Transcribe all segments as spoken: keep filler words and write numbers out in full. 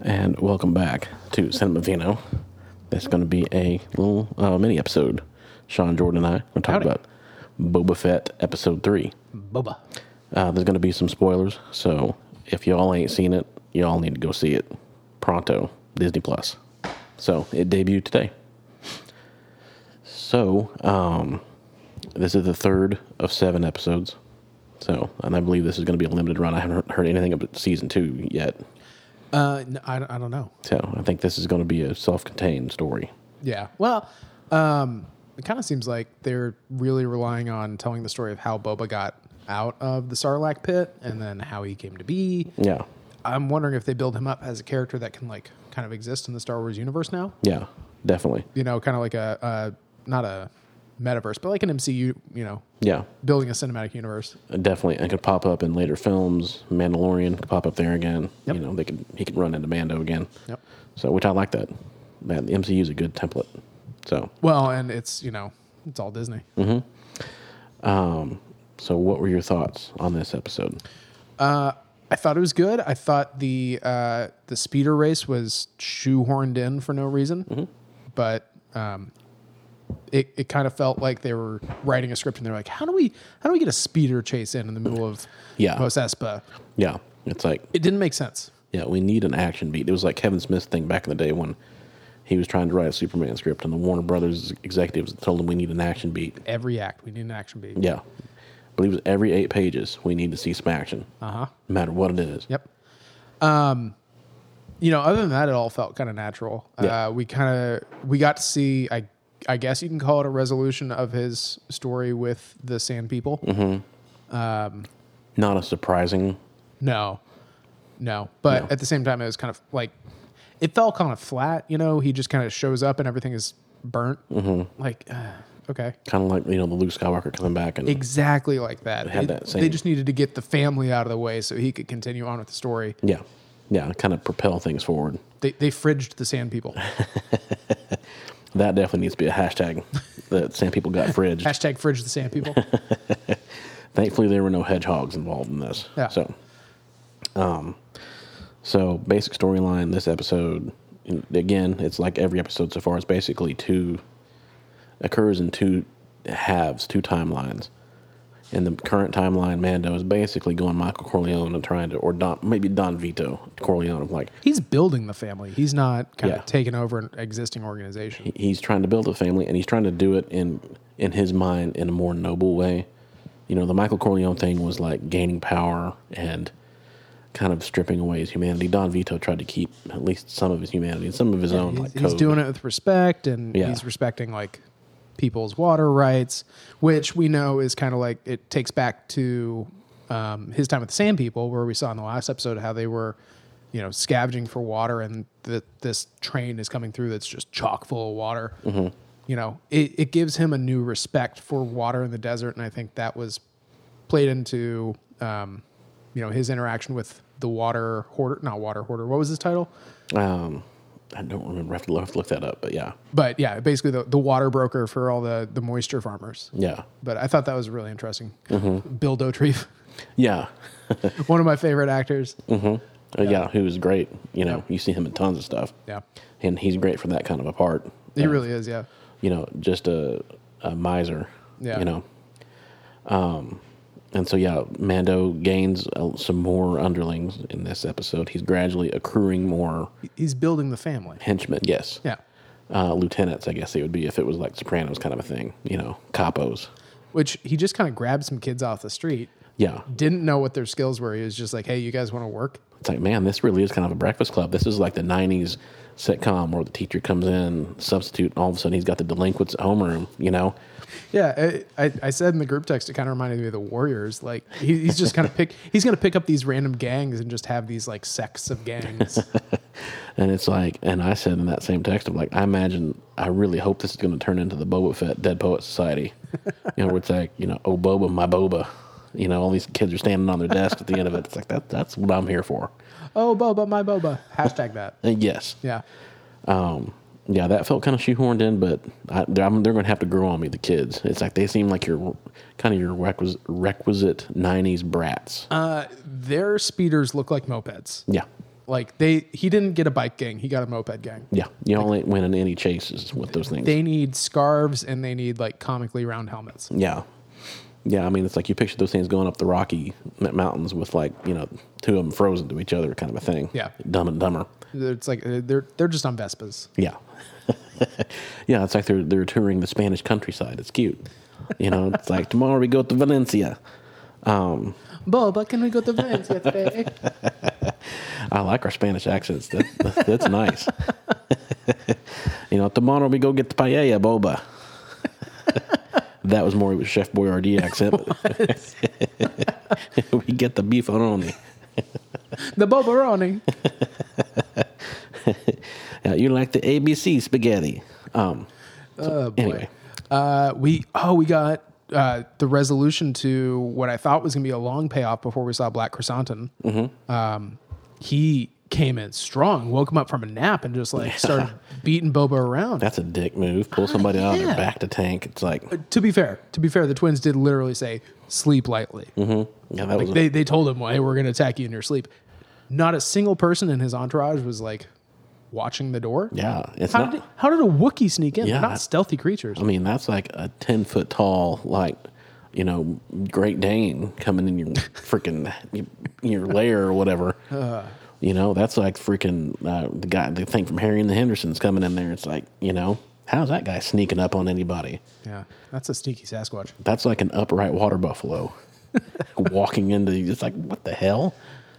And welcome back to Cinema Vino. That's going to be a little uh, mini episode. Sean, Jordan, and I are going to talk Howdy. about Boba Fett Episode three. Boba. Uh, there's going to be some spoilers, so if y'all ain't seen it, y'all need to go see it pronto, Disney Plus. So, it debuted today. So, um, this is the third of seven episodes. So, and I believe this is going to be a limited run. I haven't heard anything about season two yet. Uh, no, I, I don't know. So, I think this is going to be a self-contained story. Yeah. Well, um, it kind of seems like they're really relying on telling the story of how Boba got out of the Sarlacc pit and then how he came to be. Yeah. I'm wondering if they build him up as a character that can like kind of exist in the Star Wars universe now. Yeah, definitely. You know, kind of like a, a not a metaverse, but like an M C U. You know, Yeah, building a cinematic universe. definitely. And could pop up in later films. Mandalorian could pop up there again. Yep. You know, they could he could run into Mando again. Yep. So, which I like that. Man, the M C U is a good template. So, Well, and it's you know it's all Disney. so what were your thoughts on this episode? Uh, I thought it was good. I thought the uh, the speeder race was shoehorned in for no reason, but um, it it kind of felt like they were writing a script and they're like, how do we how do we get a speeder chase in in the middle of Yeah. Mos Espa? Yeah, it's like It didn't make sense. yeah, we need an action beat. It was like Kevin Smith's thing back in the day when he was trying to write a Superman script, and the Warner Brothers executives told him we need an action beat. Every act we need an action beat. Yeah, I believe it was every eight pages we need to see some action, Uh huh. no matter what it is. Yep. Um, you know, other than that, it all felt kind of natural. Yeah. Uh, we kind of we got to see. I I guess you can call it a resolution of his story with the Sand People. Not a surprising. No, no. But No. at the same time, it was kind of like it felt kind of flat. You know, he just kind of shows up and everything is burnt. Mm-hmm. Like, uh, okay, Kind of like, you know, the Luke Skywalker coming back and exactly like that. had It- that same- They just needed to get the family out of the way so he could continue on with the story. yeah, yeah, kind of propel things forward. They they fridged the Sand People. That definitely needs to be a hashtag. That Sand People got fridged. Hashtag fridge the Sand People. Thankfully, there were no hedgehogs involved in this. Yeah. So, um, so basic storyline. This episode, again, it's like every episode so far. It's basically two occurs in two halves, two timelines. In the current timeline, Mando is basically going Michael Corleone and trying to, or Don, maybe Don Vito Corleone, of like He's building the family. He's not kind Yeah. of taking over an existing organization. he's trying to build a family, and he's trying to do it in in his mind in a more noble way. You know, the Michael Corleone thing was like gaining power and kind of stripping away his humanity. Don Vito tried to keep at least some of his humanity and some of his own He's, like he's code. doing it with respect, and Yeah. he's respecting like people's water rights, which we know is kind of like it takes back to um, his time with the Sand People, where we saw in the last episode how they were, you know, scavenging for water, and that this train is coming through that's just chock full of water. Mm-hmm. You know, it, it gives him a new respect for water in the desert, and I think that was played into, um, you know, his interaction with the water hoarder, not water hoarder. What was his title? Um, I don't remember. I have to, I have to look that up. But yeah, But yeah, basically the, the water broker for all the, the moisture farmers. yeah, But I thought that was really interesting. Mm-hmm. Bill Dauterive, yeah, one of my favorite actors. Uh, yeah. Who was great. You know, you see him in tons of stuff, Yeah, and he's great for that kind of a part. he Uh, really is. Yeah, you know, just a, a miser. Yeah. You know. Um, and so yeah, Mando gains uh, some more underlings in this episode. He's gradually accruing more He- he's building the family. henchmen. Yes. Yeah, Uh, lieutenants, I guess they would be if it was like Sopranos kind of a thing. You know, capos. which he just kind of grabbed some kids off the street. Yeah. Didn't know what their skills were. He was just like, "Hey, you guys want to work?" It's like, man, this really is kind of a breakfast club. This is like the nineties sitcom where the teacher comes in, substitute, and all of a sudden he's got the delinquents at homeroom, you know? Yeah, I, I, I said in the group text, it kind of reminded me of the Warriors. Like he, he's just kind of pick. He's going to pick up these random gangs and just have these like sects of gangs. And it's like, and I said in that same text, I'm like, I imagine, I really hope this is going to turn into the Boba Fett Dead Poet Society. You know, where it's like, you know, oh, Boba, my Boba. You know, all these kids are standing on their desk at the end of it. It's like, that. that's what I'm here for. Oh, Boba, my Boba. Hashtag that. And yes. Yeah. Um, yeah, that felt kind of shoehorned in, but I, they're, I'm- they're going to have to grow on me, the kids. It's like they seem like your kind of your requisite, requisite nineties brats. Uh, their speeders look like mopeds. Yeah. Like they, he didn't get a bike gang. He got a moped gang. Yeah, you only ain't winning any chases with those things. They need scarves and they need like comically round helmets. Yeah. Yeah, I mean, it's like you picture those things going up the Rocky Mountains with like, you know, two of them frozen to each other kind of a thing. Yeah. Dumb and Dumber. It's like uh, they're they're just on Vespas. Yeah. Yeah, it's like they're they're touring the Spanish countryside. It's cute. You know, it's like tomorrow we go to Valencia. Um, Boba, can we go to Valencia today? I like our Spanish accents. That, that, that's nice. You know, tomorrow we go get the paella, Boba. That was more of a Chef Boyardee accent. We get the beefaroni. The Bobaroni. Yeah, you like the A B C spaghetti. Um, so Oh boy. anyway, Uh, we oh we got uh, the resolution to what I thought was going to be a long payoff before we saw Black Chrysanthemum. Mm-hmm. Um, he came in strong, woke him up from a nap, and just like started beating Boba around. that's a dick move. Pull somebody out of yeah. their back to tank. It's like, To be fair, to be fair, the twins did literally say sleep lightly. mm-hmm. Yeah, that was Like they they told him, "Hey, we're going to attack you in your sleep." Not a single person in his entourage was like watching the door. yeah. It's How not. did it, how did a Wookiee sneak in? Yeah, They're not that- stealthy creatures. I mean, that's like a ten foot tall, like, you know, Great Dane coming in your freaking your lair or whatever. Uh. You know, that's like freaking uh, the guy, the thing from Harry and the Hendersons coming in there. It's like, you know, how's that guy sneaking up on anybody? Yeah, that's a sneaky Sasquatch. That's like an upright water buffalo walking into. It's like, what the hell?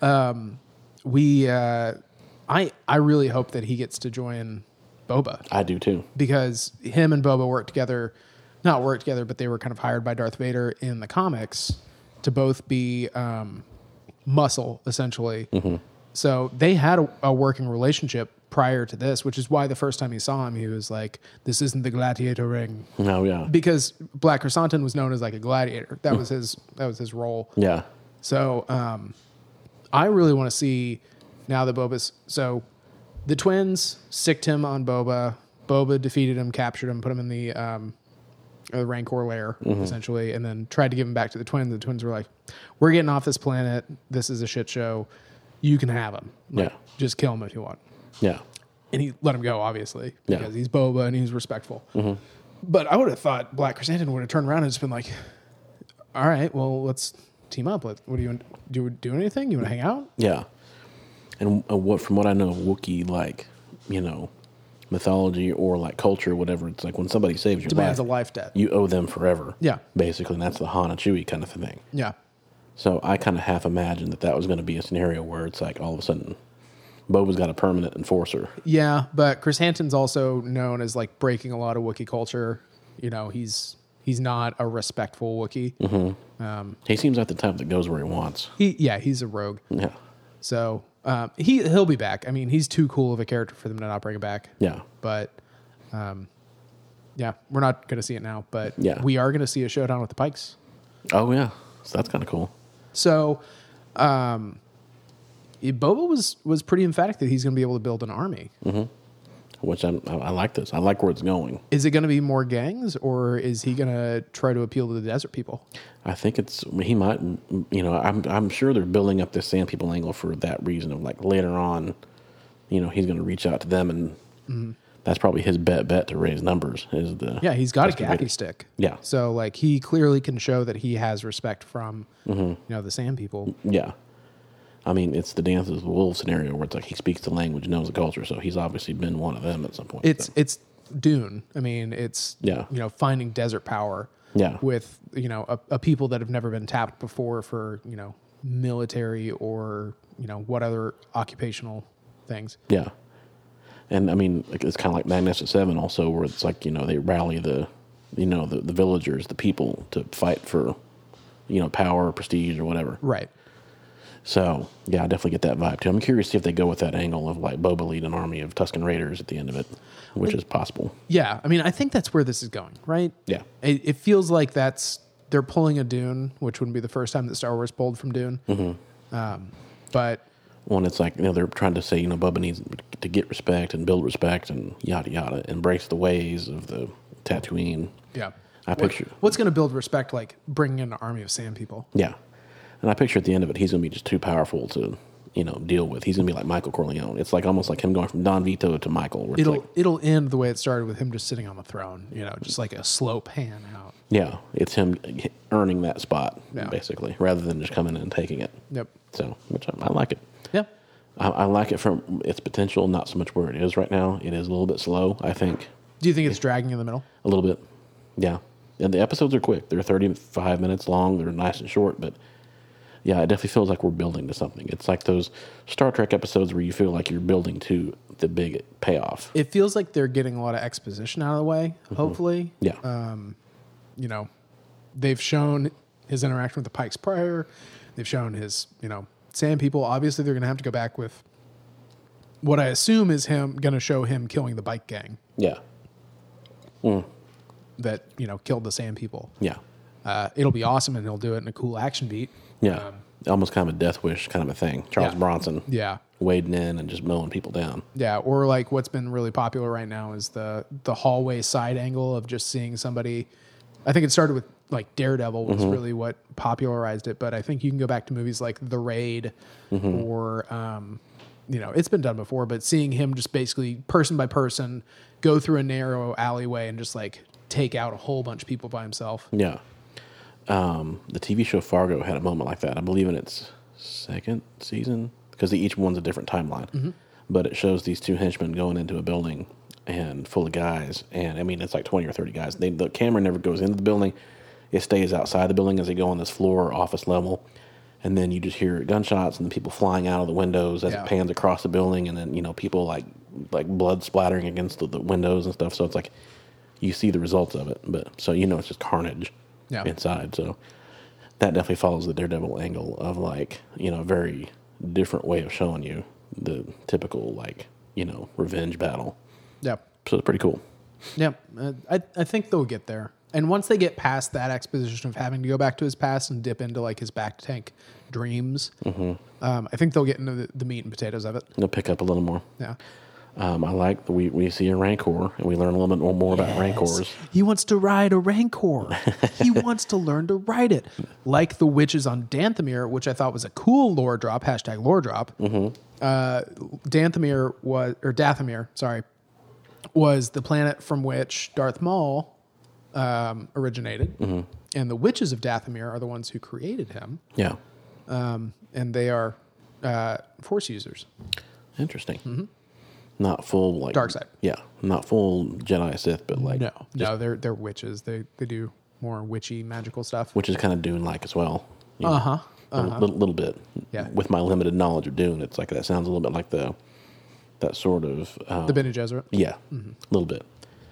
We, uh, I, I really hope that he gets to join Boba I do too. because him and Boba worked together, not worked together, but they were kind of hired by Darth Vader in the comics to both be um, muscle essentially. Mm-hmm. So they had a, a working relationship prior to this, which is why the first time he saw him, he was like, "This isn't the gladiator ring," Oh yeah, because Black Chrysanthemum was known as like a gladiator. That was his. That was his role. yeah, So um, I really want to see now that Boba's so the twins sicked him on Boba. Boba defeated him, captured him, put him in the um, uh, Rancor lair essentially, and then tried to give him back to the twins. The twins were like, "We're getting off this planet. This is a shit show. You can have him. Like, Yeah. just kill him if you want." yeah, And he let him go, obviously, Yeah. because he's Boba and he's respectful. But I would have thought Black Chrysanthemum would have turned around and just been like, "All right, well, let's team up. Let, what do you do? You do anything? You want to hang out?" yeah. And uh, what from what I know of Wookiee, like, you know, mythology or like culture, whatever, it's like when somebody saves your Demands life, a life debt. you owe them forever. Yeah. Basically, and that's the Han and Chewie kind of thing. Yeah. So I kind of half imagined that that was going to be a scenario where it's like all of a sudden, Boba's got a permanent enforcer. Yeah, but Chrysanthemum's also known as like breaking a lot of Wookiee culture. You know, he's he's not a respectful Wookiee. Mm-hmm. Um, He seems like the type that goes where he wants. he yeah, he's a rogue. Yeah, So um, he he'll be back. I mean, he's too cool of a character for them to not bring him back. yeah, But um, yeah, we're not going to see it now. But Yeah. we are going to see a showdown with the Pikes. oh yeah. So that's kind of cool. So um, Boba was was pretty emphatic that he's going to be able to build an army. Which I'm, I, I like this. I like where it's going. Is it going to be more gangs, or is he going to try to appeal to the desert people? I think it's he might. You know, I'm I'm sure they're building up this Sand People angle for that reason of like later on, you know, he's going to reach out to them, and Mm-hmm. that's probably his bet bet to raise numbers. Is the Yeah, he's got a Tusken Raiders. gaffy stick. Yeah. So like he clearly can show that he has respect from Mm-hmm. you know the Sand People. Yeah. I mean, it's the Dance of the Wolves scenario where it's like he speaks the language, knows the culture, so he's obviously been one of them at some point. It's so. it's Dune. I mean, it's Yeah. you know finding desert power. Yeah. With you know a, a people that have never been tapped before for you know military or you know what other occupational things. Yeah. And I mean, like, it's kind of like Magnificent Seven also, where it's like, you know, they rally the, you know, the, the villagers, the people to fight for, you know, power, prestige, or whatever. Right. So, yeah, I definitely get that vibe too. I'm curious to see if they go with that angle of like Boba lead an army of Tusken Raiders at the end of it, which is possible. Yeah. I mean, I think that's where this is going. Right. Yeah. It, it feels like that's they're pulling a Dune, which wouldn't be the first time that Star Wars pulled from Dune. Mm-hmm. Um, but One, it's like, you know, they're trying to say, you know, Boba needs to get respect and build respect and yada yada, embrace the ways of the Tatooine. yeah, I picture, What, what's going to build respect? Like bringing in an army of Sand People. yeah, and I picture at the end of it, he's going to be just too powerful to you know, deal with. He's gonna be like Michael Corleone. It's like almost like him going from Don Vito to Michael. Where it's It'll like, it'll end the way it started with him just sitting on the throne. You know, just like a slow pan out. yeah, it's him earning that spot Yeah. basically, rather than just coming in and taking it. Yep. So, which I, I like it. Yeah. I, I like it from its potential, not so much where it is right now. It is a little bit slow, I think. Do you think it's dragging in the middle? A little bit, yeah. And the episodes are quick. They're thirty-five minutes long. They're nice and short, but yeah, it definitely feels like we're building to something. It's like those Star Trek episodes where you feel like you're building to the big payoff. It feels like they're getting a lot of exposition out of the way, mm-hmm. hopefully. Yeah. Um, you know, they've shown his interaction with the Pikes prior. They've shown his, you know, Sand People. Obviously, they're going to have to go back with what I assume is him going to show him killing the bike gang. Yeah. Mm. That, you know, killed the Sand People. Yeah. Uh, it'll be awesome, and he'll do it in a cool action beat. Yeah. Um, Almost kind of a Death Wish kind of a thing. Charles yeah. Bronson. Yeah. Wading in and just mowing people down. Yeah, or like what's been really popular right now is the the hallway side angle of just seeing somebody. I think it started with like Daredevil was mm-hmm. really what popularized it, but I think you can go back to movies like The Raid mm-hmm. or um, you know, it's been done before, but seeing him just basically person by person go through a narrow alleyway and just like take out a whole bunch of people by himself. Yeah. Um, the T V show Fargo had a moment like that. I believe in its second season, because each one's a different timeline. Mm-hmm. But it shows these two henchmen going into a building and full of guys. And I mean, it's like twenty or thirty guys. They, the camera never goes into the building. It stays outside the building as they go on this floor or office level. And then you just hear gunshots and the people flying out of the windows as yeah. it pans across the building. And then, you know, people like, like blood splattering against the, the windows and stuff. So it's like, you see the results of it. But so, you know, it's just carnage. Yeah. Inside, so that definitely follows the Daredevil angle of like, you know, a very different way of showing you the typical like, you know, revenge battle. Yeah. So it's pretty cool. Yeah, uh, I I think they'll get there, and once they get past that exposition of having to go back to his past and dip into like his back tank dreams, mm-hmm. um, I think they'll get into the, the meat and potatoes of it. They'll pick up a little more. Yeah. Um, I like we we see a Rancor, and we learn a little bit more, more yes. about Rancors. He wants to ride a Rancor. He wants to learn to ride it. Like the witches on Dathomir, which I thought was a cool lore drop, hashtag lore drop. Mm-hmm. Uh, Dathomir was, or Dathomir, sorry, was the planet from which Darth Maul um, originated. Mm-hmm. And the witches of Dathomir are the ones who created him. Yeah. Um, and they are uh, Force users. Interesting. Mm-hmm. Not full like dark side. Yeah, not full Jedi Sith, but like no, no, they're they're witches. They they do more witchy magical stuff, which is kind of Dune like as well. Uh huh. A uh-huh. little, little bit. Yeah. With my limited knowledge of Dune, it's like that sounds a little bit like the that sort of um, the Bene Gesserit. Yeah, mm-hmm. a little bit.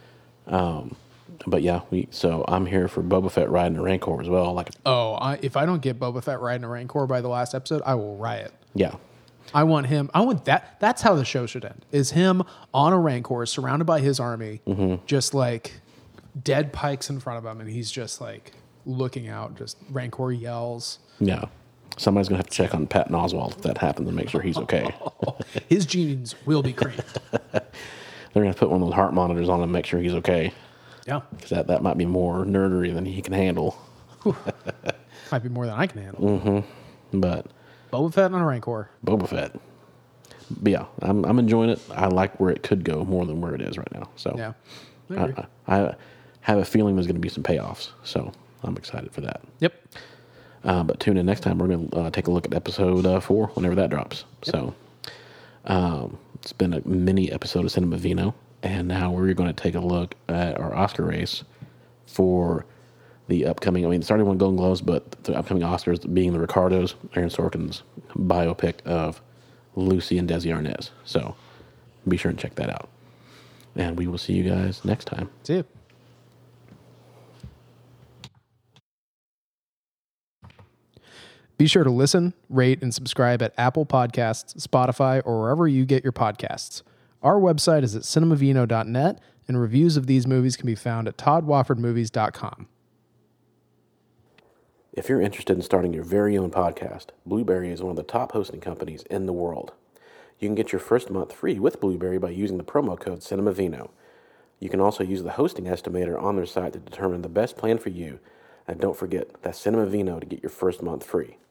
Um, but yeah, we. So I'm here for Boba Fett riding a Rancor as well. Like, oh, I, if I don't get Boba Fett riding a Rancor by the last episode, I will riot. Yeah. I want him. I want that. That's how the show should end. Is him on a Rancor, surrounded by his army, mm-hmm. just like dead pikes in front of him, and he's just like looking out. Just Rancor yells. Yeah, somebody's gonna have to check on Patton Oswalt if that happens and make sure he's okay. His genes will be creamed. They're gonna put one of those heart monitors on him and make sure he's okay. Yeah, because that that might be more nerdery than he can handle. Might be more than I can handle. Mm-hmm. But. Boba Fett on a Rancor. Boba Fett. But yeah, I'm I'm enjoying it. I like where it could go more than where it is right now. So yeah, I, I, I have a feeling there's going to be some payoffs. So I'm excited for that. Yep. Uh, but tune in next time. We're going to uh, take a look at episode uh, four whenever that drops. Yep. So um, it's been a mini episode of Cinema Vino, and now we're going to take a look at our Oscar race for the upcoming, I mean, starting with Golden Globes, but the upcoming Oscars being the Ricardos, Aaron Sorkin's biopic of Lucy and Desi Arnaz. So be sure and check that out. And we will see you guys next time. See you. Be sure to listen, rate, and subscribe at Apple Podcasts, Spotify, or wherever you get your podcasts. Our website is at cinemavino dot net, and reviews of these movies can be found at todd wofford movies dot com. If you're interested in starting your very own podcast, Blueberry is one of the top hosting companies in the world. You can get your first month free with Blueberry by using the promo code CinemaVino. You can also use the hosting estimator on their site to determine the best plan for you. And don't forget, that's CinemaVino to get your first month free.